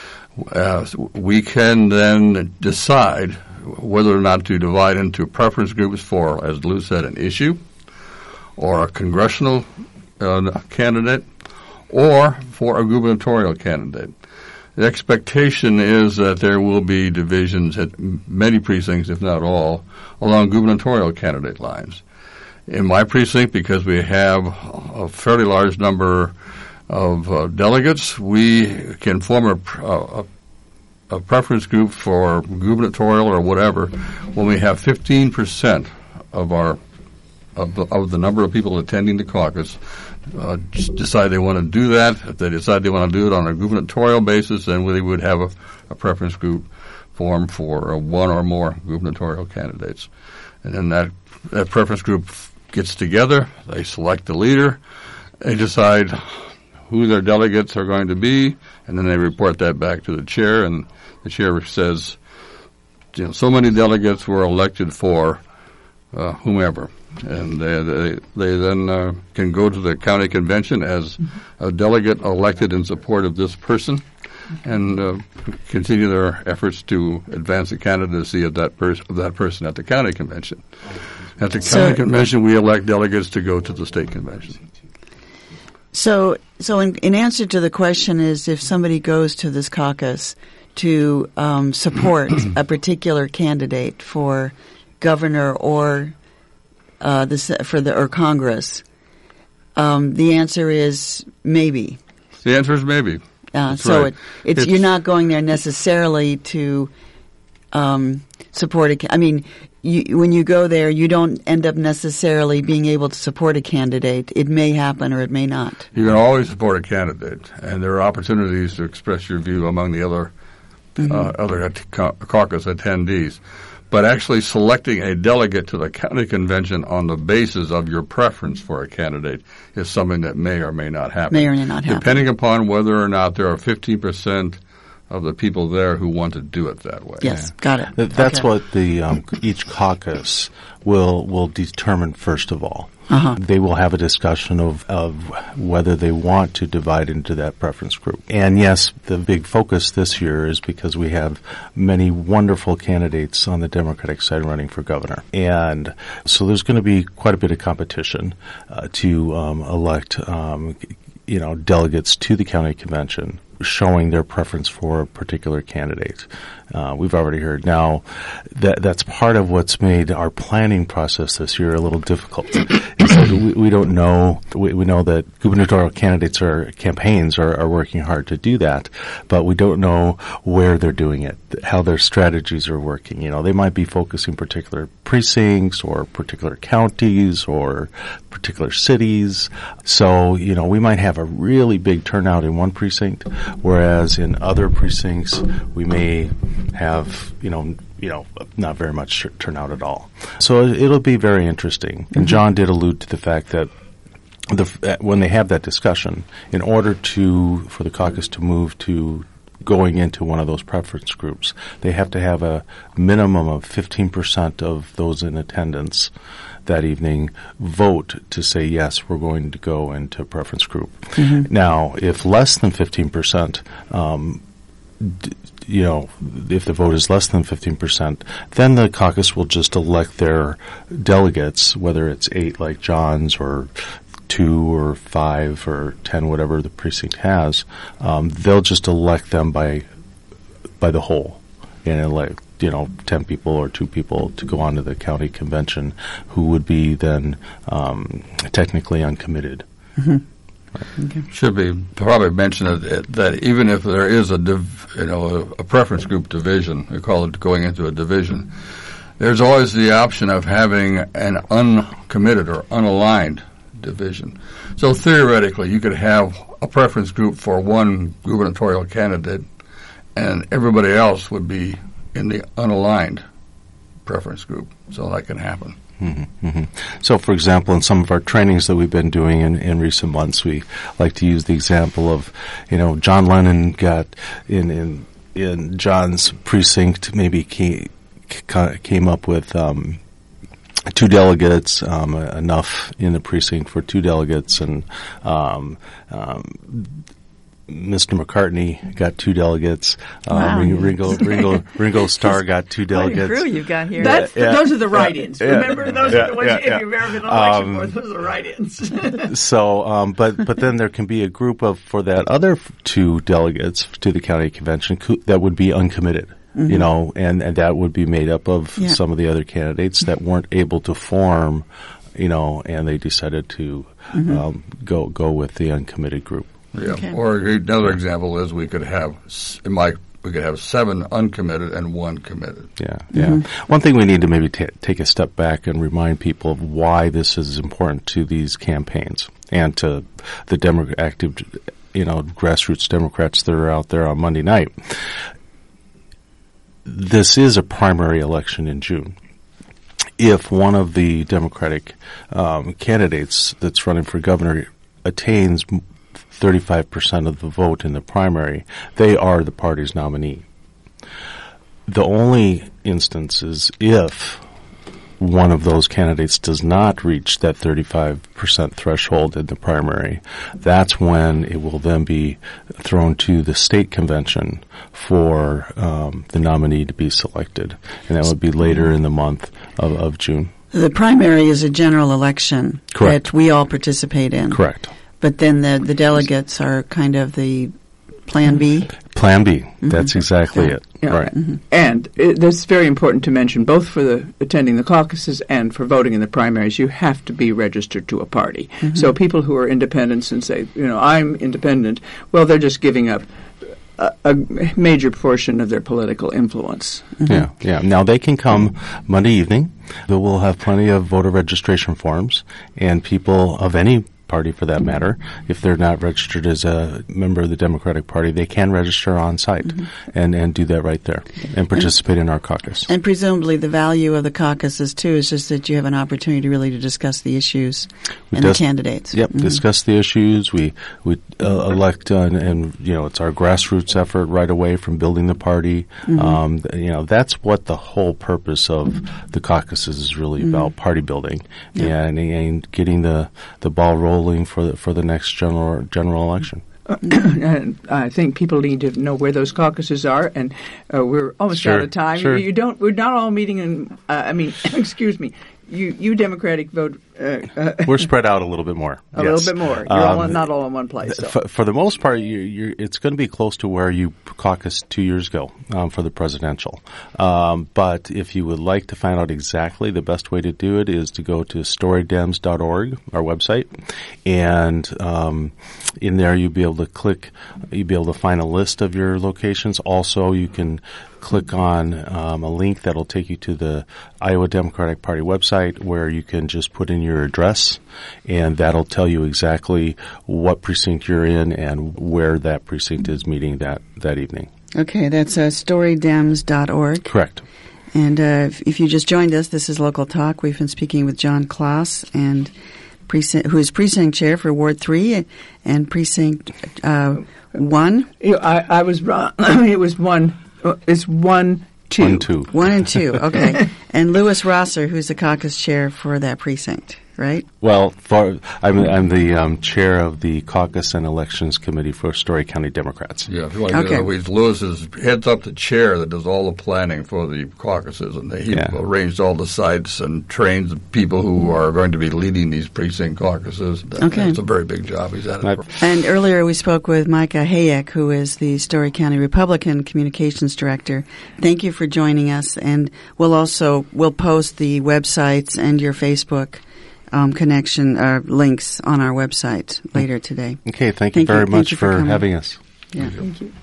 Uh, we can then decide whether or not to divide into preference groups for, as Lou said, an issue, or a congressional uh, candidate, or for a gubernatorial candidate. The expectation is that there will be divisions at many precincts, if not all, along gubernatorial candidate lines. In my precinct, because we have a fairly large number of uh, delegates, we can form a, a, a preference group for gubernatorial or whatever when we have fifteen percent of our of the, of the number of people attending the caucus uh, decide they want to do that. If they decide they want to do it on a gubernatorial basis, then we would have a, a preference group formed for uh, one or more gubernatorial candidates. And then that, that preference group gets together, they select the leader, they decide who their delegates are going to be, and then they report that back to the chair, and the chair says, you know, so many delegates were elected for uh, whomever. And they, they, they then uh, can go to the county convention as a delegate elected in support of this person, and uh, continue their efforts to advance the candidacy of that, pers- of that person at the county convention. At the So- county convention, we elect delegates to go to the state convention. So, so in, in answer to the question is, if somebody goes to this caucus to um, support a particular candidate for governor or uh, the for the or Congress, um, the answer is maybe. The answer is maybe. Uh, That's so right. it, it's, It's- you're not going there necessarily to um, support a. ca- I mean, you, when you go there, you don't end up necessarily being able to support a candidate. It may happen or it may not. You can always support a candidate, and there are opportunities to express your view among the other Mm-hmm. uh, other at- ca- caucus attendees. But actually selecting a delegate to the county convention on the basis of your preference for a candidate is something that may or may not happen. May or may not happen. Depending upon whether or not there are fifteen percent of the people there who want to do it that way. Yes, got it. Th- That's Okay. what the um, each caucus will will determine first of all. Uh-huh. They will have a discussion of, of whether they want to divide into that preference group. And yes, the big focus this year is because we have many wonderful candidates on the Democratic side running for governor. And so there's going to be quite a bit of competition uh, to um, elect um, you know, delegates to the county convention showing their preference for a particular candidate. Uh, we've already heard. Now, that that's part of what's made our planning process this year a little difficult. Is that we, we don't know. We, we know that gubernatorial candidates or campaigns are, are working hard to do that, but we don't know where they're doing it, how their strategies are working. You know, they might be focusing particular precincts or particular counties or particular cities. So, you know, we might have a really big turnout in one precinct, whereas in other precincts we may have, you know, you know, not very much turnout at all. So it'll be very interesting. And John did allude to the fact that the, when they have that discussion, in order to for the caucus to move to going into one of those preference groups, they have to have a minimum of fifteen percent of those in attendance that evening vote to say, yes, we're going to go into preference group. Mm-hmm. Now, if less than fifteen percent, um, d- you know, if the vote is less than fifteen percent, then the caucus will just elect their delegates, whether it's eight like John's or two or five or ten, whatever the precinct has. Um, they'll just elect them by by the whole and elect you know, ten people or two people to go on to the county convention who would be then um, technically uncommitted. Mm-hmm. Okay. Should be probably mentioned that, that even if there is a div, you know a, a preference group division, we call it going into a division, there's always the option of having an uncommitted or unaligned division. So theoretically, you could have a preference group for one gubernatorial candidate, and everybody else would be in the unaligned preference group. So that can happen. Mm-hmm, mm-hmm. So, for example, in some of our trainings that we've been doing in, in recent months, we like to use the example of, you know, John Lennon got in in, in John's precinct, maybe came, came up with um, two delegates, um, enough in the precinct for two delegates, and um, um, Mister McCartney got two delegates. Um, wow. Ringo, Ringo, Ringo Starr got two delegates. What a crew you've got here. That's, yeah, those are the write-ins. Yeah, Remember, yeah, those yeah, are the ones. yeah, If yeah. you've ever been on election Um, board, those are write-ins. So, um, but but then there can be a group of for that other f- two delegates to the county convention co- that would be uncommitted. Mm-hmm. You know, and, and that would be made up of yeah. some of the other candidates that weren't able to form, you know, and they decided to mm-hmm. um, go go with the uncommitted group. Yeah. Okay. Or another example is we could have it might we could have seven uncommitted and one committed. Yeah, yeah. Mm-hmm. One thing we need to maybe t- take a step back and remind people of why this is important to these campaigns and to the Demo- active, you know, grassroots Democrats that are out there on Monday night. This is a primary election in June. If one of the Democratic um, candidates that's running for governor attains thirty-five percent of the vote in the primary, they are the party's nominee. The only instance is if one of those candidates does not reach that thirty-five percent threshold in the primary, that's when it will then be thrown to the state convention for um, the nominee to be selected. And that would be later in the month of, of June. The primary is a general election Correct. that we all participate in. Correct. But then the, the delegates are kind of the Plan B? Plan B. Mm-hmm. That's exactly yeah. it. Yeah. Right. Mm-hmm. And it, this is very important to mention, both for the attending the caucuses and for voting in the primaries, you have to be registered to a party. Mm-hmm. So people who are independents and say, you know, I'm independent, well, they're just giving up a, a major portion of their political influence. Mm-hmm. Yeah, yeah. Now they can come Monday evening. We'll have plenty of voter registration forms, and people of any party for that matter, if they're not registered as a member of the Democratic Party, they can register on site mm-hmm. and, and do that right there and participate and, in our caucus. And presumably the value of the caucuses, too, is just that you have an opportunity really to discuss the issues we and dis- the candidates. Yep, mm-hmm. discuss the issues. We we uh, elect, uh, and, and, you know, it's our grassroots effort right away from building the party. Mm-hmm. Um, you know, that's what the whole purpose of mm-hmm. the caucuses is really mm-hmm. about, party building yep. and, and getting the, the ball rolling for the, for the next general general election. Uh, and I think people need to know where those caucuses are, and uh, we're almost sure, out of time. Sure. You don't. We're not all meeting in. Uh, I mean, excuse me. You, you Democratic vote. Uh, uh, We're spread out a little bit more. A yes. little bit more. You're um, all, not all in one place. So. For, for the most part, you, you're, it's going to be close to where you caucused two years ago um, for the presidential. Um, but if you would like to find out exactly, the best way to do it is to go to story dems dot org, our website, and um, in there you'll be able to click. You'll be able to find a list of your locations. Also, you can click on um, a link that'll take you to the Iowa Democratic Party website where you can just put in your address, and that'll tell you exactly what precinct you're in and where that precinct is meeting that, that evening. Okay, that's uh, story dems dot org. Correct. And uh, if, if you just joined us, this is Local Talk. We've been speaking with John Klaas, and precinct, who is precinct chair for Ward three and precinct uh, one. I, I was wrong. It was one. It's one, two. One, two. One and two, okay. And Louis Rosser, who's the caucus chair for that precinct, right? Well, for, I'm, I'm the um, chair of the Caucus and Elections Committee for Story County Democrats. Yeah, if you want to Okay. get it, Lewis is, heads up the chair that does all the planning for the caucuses, and he Yeah. arranged all the sites and trains the people who are going to be leading these precinct caucuses. That, Okay. It's a very big job he's at it I- for. And earlier we spoke with Micah Hayek, who is the Story County Republican Communications Director. Thank you for joining us, and we'll also we'll post the websites and your Facebook um, connection uh, links on our website later today. Okay, thank Thank you you- very thank much you for for, coming. having us. Yeah, thank you.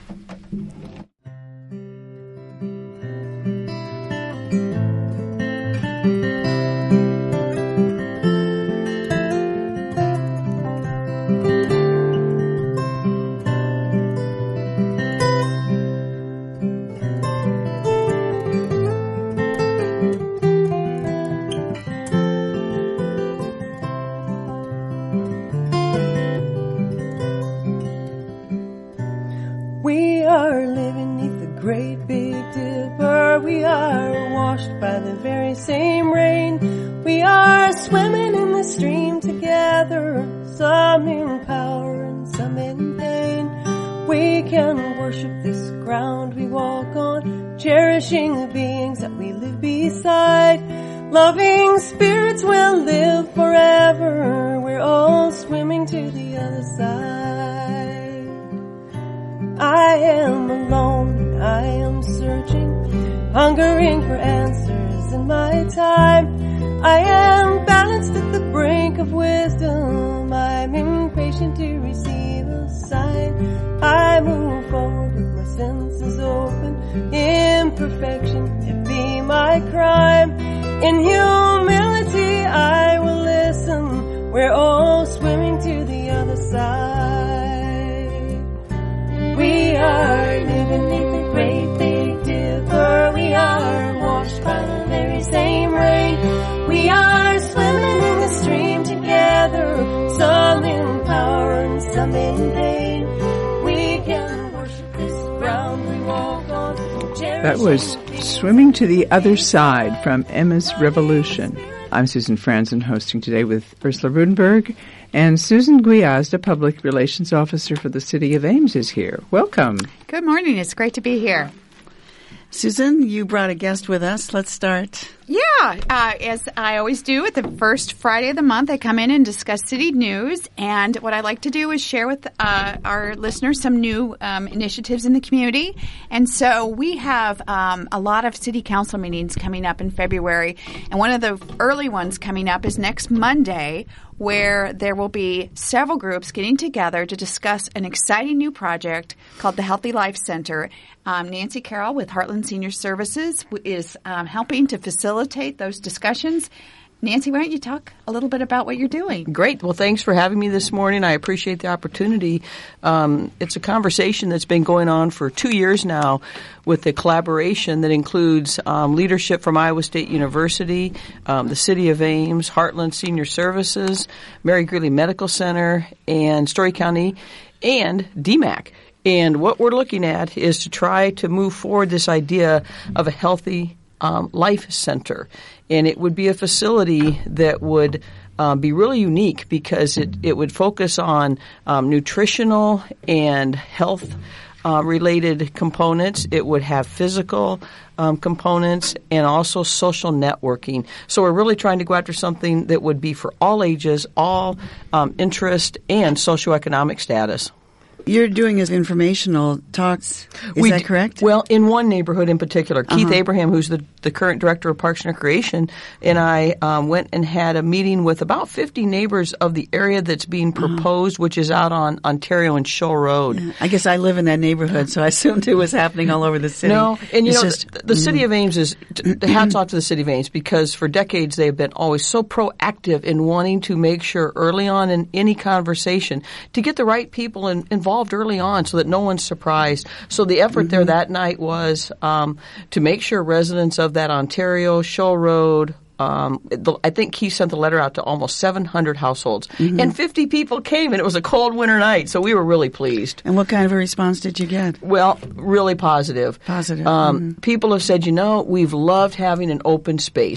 We are living neath the great big dipper. We are washed by the very same rain. We are swimming in the stream together, some in power and some in pain. We can worship this ground we walk on, cherishing the beings that we live beside. Loving spirits will live forever. We're all swimming to the other side. I am alone, I am searching, hungering for answers in my time. I am balanced at the brink of wisdom. I'm impatient to receive a sign. I move forward with my senses open. Imperfection, it be my crime. In humility I will listen. We're all swimming to the other side. We are living neath the great big dipper. We are washed by the very same rain. We are swimming in the stream together, some in power and some in pain. We can worship this ground we walk on. That was Swimming to the Other Side from Emma's Revolution. I'm Susan Franzen, hosting today with Ursula Rudenberg, and Susan Guiazda, Public Relations Officer for the City of Ames, is here. Welcome. Good morning. It's great to be here. Susan, you brought a guest with us. Let's start. Yeah, uh, as I always do at the first Friday of the month, I come in and discuss city news. And what I like to do is share with uh, our listeners some new um, initiatives in the community. And so we have um, a lot of city council meetings coming up in February. And one of the early ones coming up is next Monday, where there will be several groups getting together to discuss an exciting new project called the Healthy Life Center. Um, Nancy Carroll with Heartland Senior Services is um, helping to facilitate those discussions. Nancy, why don't you talk a little bit about what you're doing? Great. Well, thanks for having me this morning. I appreciate the opportunity. Um, it's a conversation that's been going on for two years now with a collaboration that includes um, leadership from Iowa State University, um, the City of Ames, Heartland Senior Services, Mary Greeley Medical Center, and Story County, and D M A C. And what we're looking at is to try to move forward this idea of a healthy um, life center. And it would be a facility that would um, be really unique because it, it would focus on um, nutritional and health uh, related components. It would have physical um, components and also social networking. So we're really trying to go after something that would be for all ages, all um, interest, and socioeconomic status. You're doing as informational talks. Is we that d- correct? Well, in one neighborhood in particular, Uh-huh. Keith Abraham, who's the, the current director of Parks and Recreation, and I um, went and had a meeting with about fifty neighbors of the area that's being proposed, uh-huh. which is out on Ontario and Shoal Road. Yeah. I guess I live in that neighborhood, so I assumed it was happening all over the city. No, and you It's know, just, the, the City of Ames is, t- hats off to the City of Ames, because for decades they have been always so proactive in wanting to make sure early on in any conversation to get the right people in, involved early on so that no one's surprised. So the effort mm-hmm. there that night was um, to make sure residents of that Ontario, Shoal Road, Um, the, I think he sent the letter out to almost seven hundred households, mm-hmm. and fifty people came, and it was a cold winter night, so we were really pleased. And what kind of a response did you get? Well, really positive. Positive. Um, mm-hmm. People have said, you know, we've loved having an open space.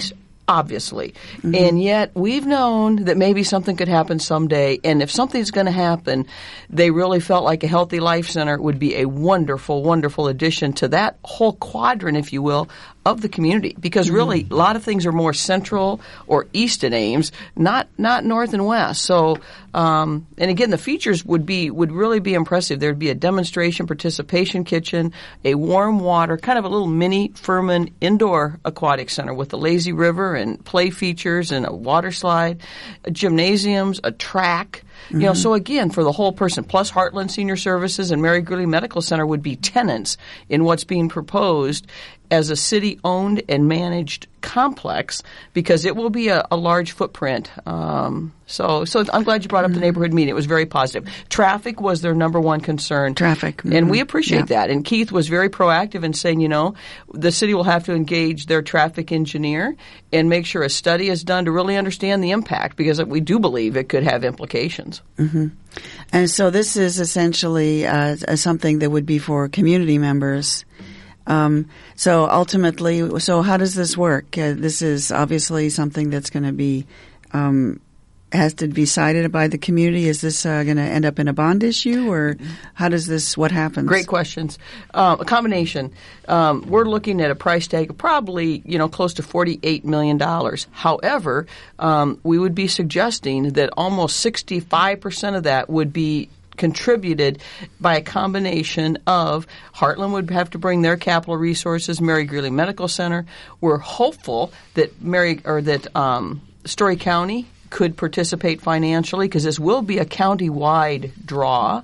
obviously. Mm-hmm. And yet we've known that maybe something could happen someday. And if something's going to happen, they really felt like a Healthy Life Center would be a wonderful, wonderful addition to that whole quadrant, if you will, of the community. Because really, mm-hmm. a lot of things are more central or east in Ames, not not north and west. So, um, and again, the features would be would really be impressive. There'd be a demonstration participation kitchen, a warm water, kind of a little mini Furman indoor aquatic center with a lazy river and play features and a water slide, gymnasiums, a track. You know, so again, for the whole person, plus Heartland Senior Services and Mary Greeley Medical Center would be tenants in what's being proposed as a city-owned and managed complex, because it will be a, a large footprint. Um, so, so I'm glad you brought up the neighborhood meeting. It was very positive. Traffic was their number one concern. Traffic. Mm-hmm. And we appreciate yeah. that. And Keith was very proactive in saying, you know, the city will have to engage their traffic engineer and make sure a study is done to really understand the impact, because we do believe it could have implications. Mm-hmm. And so this is essentially uh, something that would be for community members. Um, so ultimately, so how does this work? Uh, this is obviously something that's going to be um, has to be cited by the community. Is this uh, going to end up in a bond issue, or how does this? What happens? Great questions. Um, a combination. Um, we're looking at a price tag of probably you know close to forty-eight million dollars. However, um, we would be suggesting that almost sixty-five percent of that would be contributed by a combination of Heartland would have to bring their capital resources, Mary Greeley Medical Center. We're hopeful that Mary or that um, Story County could participate financially, because this will be a county-wide draw.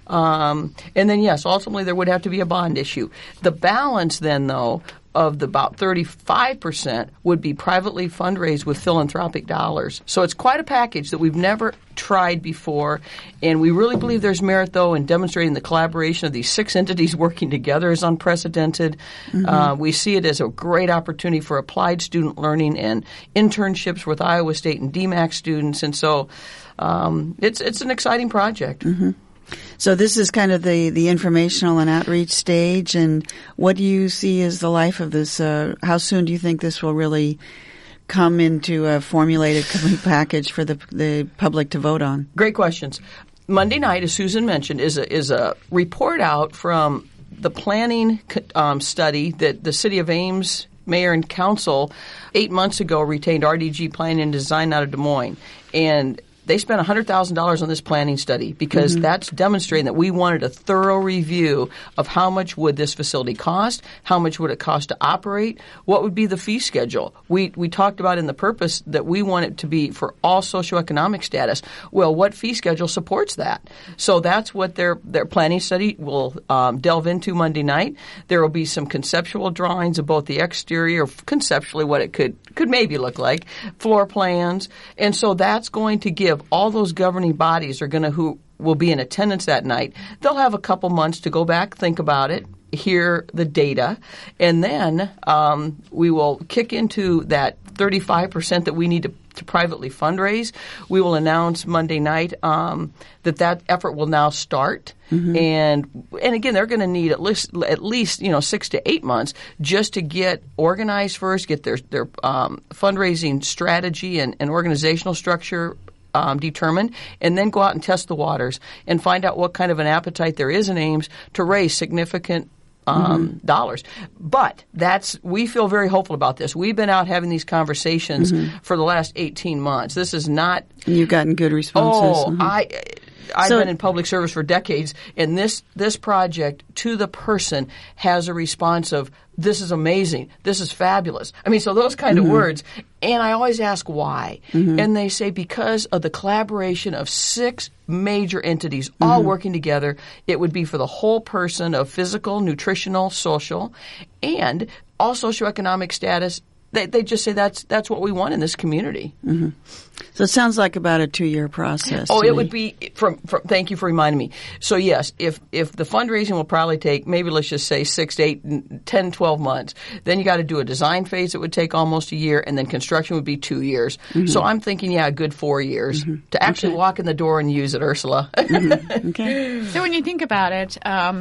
Um, and then, yes, ultimately there would have to be a bond issue. The balance then, though, of the about thirty-five percent would be privately fundraised with philanthropic dollars. So it's quite a package that we've never tried before, and we really believe there's merit, though, in demonstrating the collaboration of these six entities working together is unprecedented. Mm-hmm. Uh, we see it as a great opportunity for applied student learning and internships with Iowa State and D MAC students, and so um, it's it's an exciting project. Mm-hmm. So this is kind of the, the informational and outreach stage, and what do you see as the life of this? Uh, how soon do you think this will really come into a formulated complete package for the the public to vote on? Great questions. Monday night, as Susan mentioned, is a, is a report out from the planning um, study that the City of Ames Mayor and Council eight months ago retained R D G Planning and Design out of Des Moines, and they spent one hundred thousand dollars on this planning study because mm-hmm. that's demonstrating that we wanted a thorough review of how much would this facility cost, how much would it cost to operate, what would be the fee schedule. We we talked about in the purpose that we want it to be for all socioeconomic status. Well, what fee schedule supports that? So that's what their their planning study will um, delve into Monday night. There will be some conceptual drawings of both the exterior, conceptually what it could could maybe look like, floor plans, and so that's going to give all those governing bodies are going to who will be in attendance that night. They'll have a couple months to go back, think about it, hear the data, and then um, we will kick into that thirty-five percent that we need to, to privately fundraise. We will announce Monday night um, that that effort will now start. Mm-hmm. And and again, they're going to need at least at least you know six to eight months just to get organized first, get their their um, fundraising strategy and, and organizational structure Um, determined, and then go out and test the waters and find out what kind of an appetite there is in Ames to raise significant um, mm-hmm. dollars. But that's we feel very hopeful about this. We've been out having these conversations mm-hmm. for the last eighteen months. This is not. And you've gotten good responses. Oh, mm-hmm. I. I've so, been in public service for decades, and this this project to the person has a response of, this is amazing, this is fabulous. I mean, so those kind mm-hmm. of words. And I always ask why. Mm-hmm. And they say because of the collaboration of six major entities all mm-hmm. working together, it would be for the whole person of physical, nutritional, social, and all socioeconomic status. They they just say that's that's what we want in this community. Mm-hmm. So it sounds like about a two-year process. Oh, it me. would be from, from. Thank you for reminding me. So yes, if if the fundraising will probably take maybe let's just say six to eight, ten, twelve months. Then you got to do a design phase that would take almost a year, and then construction would be two years. Mm-hmm. So I'm thinking, yeah, a good four years mm-hmm. to actually okay. walk in the door and use it, Ursula. mm-hmm. Okay. So when you think about it. Um,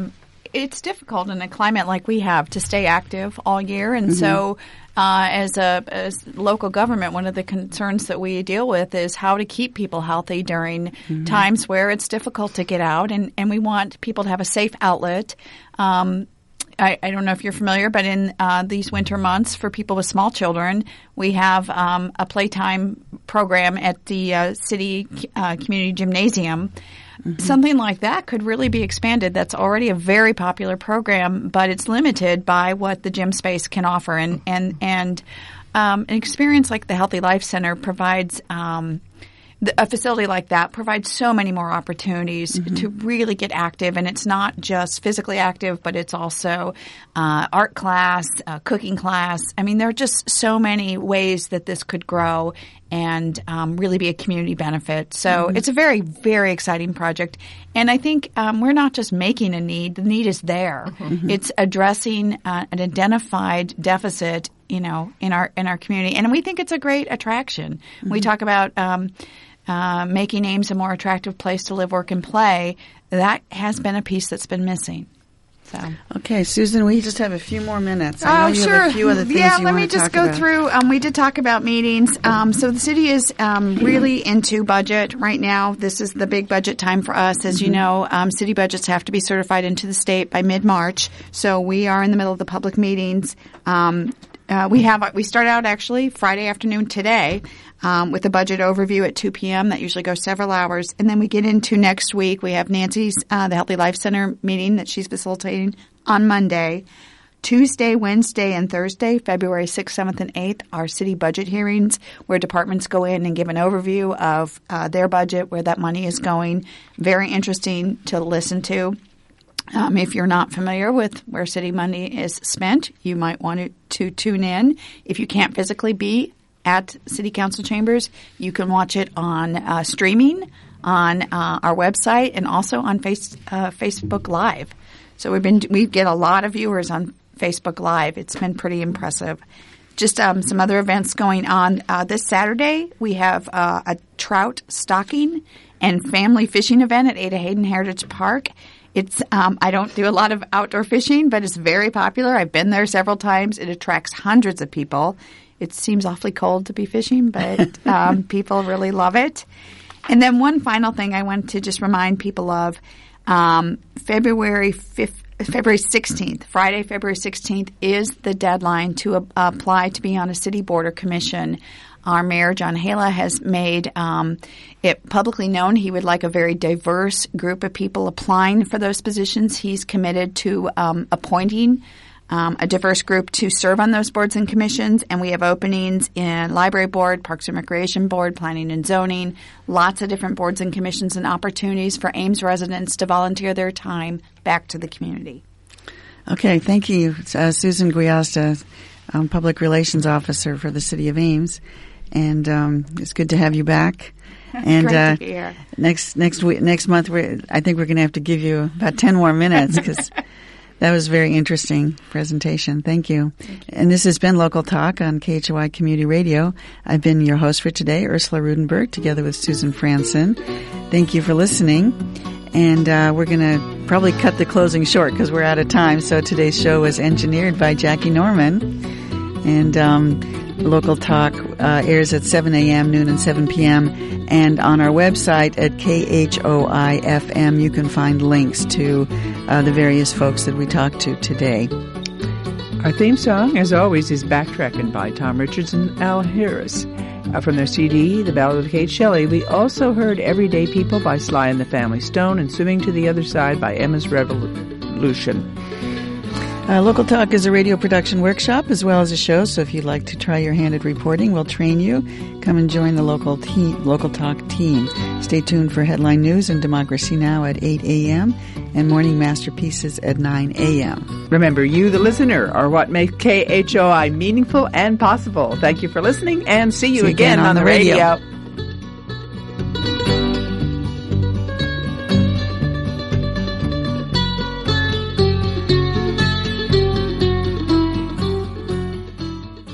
it's difficult in a climate like we have to stay active all year, and mm-hmm. so uh, as a as local government, one of the concerns that we deal with is how to keep people healthy during mm-hmm. times where it's difficult to get out, and, and we want people to have a safe outlet. Um, I, I don't know if you're familiar, but in uh, these winter months for people with small children, we have um, a playtime program at the uh, city uh, community gymnasium. Mm-hmm. Something like that could really be expanded. That's already a very popular program, but it's limited by what the gym space can offer. And and and um, an experience like the Healthy Life Center provides. Um, A facility like that provides so many more opportunities mm-hmm. to really get active, and it's not just physically active, but it's also uh, art class, uh, cooking class. I mean, there are just so many ways that this could grow and um, really be a community benefit. So mm-hmm. it's a very, very exciting project. And I think um, we're not just making a need. The need is there. Mm-hmm. It's addressing uh, an identified deficit, you know, in our in our community. And we think it's a great attraction. Mm-hmm. We talk about um, uh, making Ames a more attractive place to live, work, and play. That has been a piece that's been missing. So. Okay, Susan, we just have a few more minutes. I know oh, you sure. have a few other things yeah, you let want me to just talk go about. through. Um, we did talk about meetings. Um, so the city is um, really into budget right now. This is the big budget time for us. As mm-hmm. you know, um, city budgets have to be certified into the state by mid-March. So we are in the middle of the public meetings. Um, uh, we have we start out actually Friday afternoon today. Um, with a budget overview at two p.m. That usually goes several hours. And then we get into next week. We have Nancy's, uh, the Healthy Life Center meeting that she's facilitating on Monday. Tuesday, Wednesday, and Thursday, February sixth, seventh, and eighth, are city budget hearings where departments go in and give an overview of uh, their budget, where that money is going. Very interesting to listen to. Um, if you're not familiar with where city money is spent, you might want to, to tune in. If you can't physically be at City Council chambers, you can watch it on uh, streaming on uh, our website and also on face, uh, Facebook Live. So we've been we get a lot of viewers on Facebook Live. It's been pretty impressive. Just um, some other events going on. Uh, this Saturday we have uh, a trout stocking and family fishing event at Ada Hayden Heritage Park. It's um, I don't do a lot of outdoor fishing, but it's very popular. I've been there several times. It attracts hundreds of people. It seems awfully cold to be fishing, but um, people really love it. And then one final thing I want to just remind people of, um, February fifth, February sixteenth, Friday, February sixteenth is the deadline to uh, apply to be on a city board or commission. Our mayor, John Hala, has made um, it publicly known he would like a very diverse group of people applying for those positions. He's committed to um, appointing Um, a diverse group to serve on those boards and commissions, and we have openings in Library Board, Parks and Recreation Board, Planning and Zoning, lots of different boards and commissions and opportunities for Ames residents to volunteer their time back to the community. Okay, thank you, uh, Susan Guiasta, um, Public Relations Officer for the City of Ames, and um, it's good to have you back. And Great uh, to be here. next next week, next month, we're, I think we're going to have to give you about ten more minutes because. That was a very interesting presentation. Thank you. Thank you. And this has been Local Talk on K H O I Community Radio. I've been your host for today, Ursula Rudenberg, together with Susan Franson. Thank you for listening. And uh, we're going to probably cut the closing short because we're out of time. So today's show was engineered by Jackie Norman. And um, Local Talk uh, airs at seven a.m., noon, and seven p.m. And on our website at K H O I F M, you can find links to uh, the various folks that we talked to today. Our theme song, as always, is Backtrackin' by Tom Richards and Al Harris. Uh, from their C D, The Ballad of Kate Shelley, we also heard Everyday People by Sly and the Family Stone and Swimming to the Other Side by Emma's Revolution. Uh, Local Talk is a radio production workshop as well as a show, so if you'd like to try your hand at reporting, we'll train you. Come and join the local team, Local Talk team. Stay tuned for Headline News and Democracy Now! At eight a.m. and Morning Masterpieces at nine a.m. Remember, you, the listener, are what makes K H O I meaningful and possible. Thank you for listening, and see you see again, again on, on the radio. radio.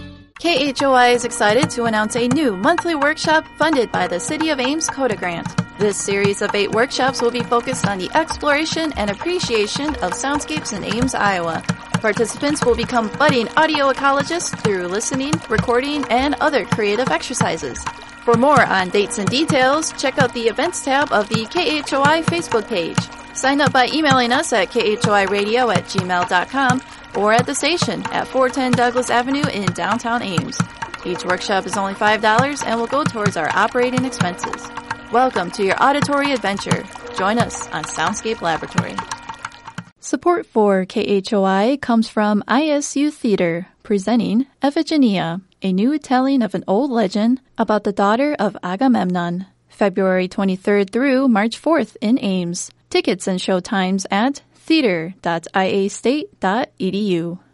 K H O I is excited to announce a new monthly workshop funded by the City of Ames Coda Grant. This series of eight workshops will be focused on the exploration and appreciation of soundscapes in Ames, Iowa. Participants will become budding audio ecologists through listening, recording, and other creative exercises. For more on dates and details, check out the events tab of the K H O I Facebook page. Sign up by emailing us at k h o i radio at gmail dot com or at the station at four ten Douglas Avenue in downtown Ames. Each workshop is only five dollars and will go towards our operating expenses. Welcome to your auditory adventure. Join us on Soundscape Laboratory. Support for K H O I comes from I S U Theater, presenting Iphigenia, a new telling of an old legend about the daughter of Agamemnon, February twenty-third through March fourth in Ames. Tickets and show times at theater dot i a state dot e d u.